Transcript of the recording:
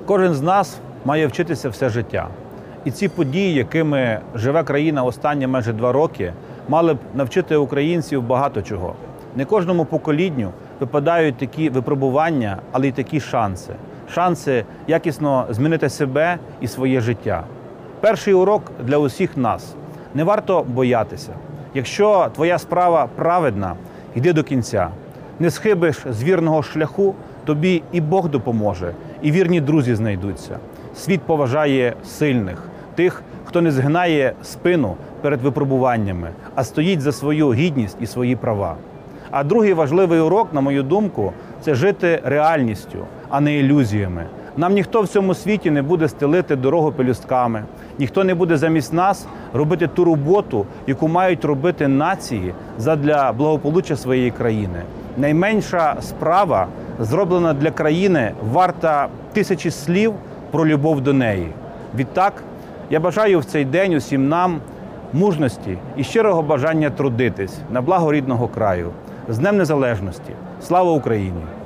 Кожен з нас має вчитися все життя. І ці події, якими живе країна останні майже 2 роки, мали б навчити українців багато чого. Не кожному поколінню випадають такі випробування, але й такі шанси. Шанси якісно змінити себе і своє життя. Перший урок для усіх нас. Не варто боятися. Якщо твоя справа праведна, йди до кінця. Не схибиш з вірного шляху, тобі і Бог допоможе, і вірні друзі знайдуться. Світ поважає сильних, тих, хто не згинає спину перед випробуваннями, а стоїть за свою гідність і свої права. А другий важливий урок, на мою думку, це жити реальністю, а не ілюзіями. Нам ніхто в цьому світі не буде стелити дорогу пелюстками, ніхто не буде замість нас робити ту роботу, яку мають робити нації задля благополуччя своєї країни. Найменша справа, зроблена для країни, варта 1000 слів про любов до неї. Відтак, я бажаю в цей день усім нам мужності і щирого бажання трудитись на благо рідного краю. З Днем Незалежності! Слава Україні!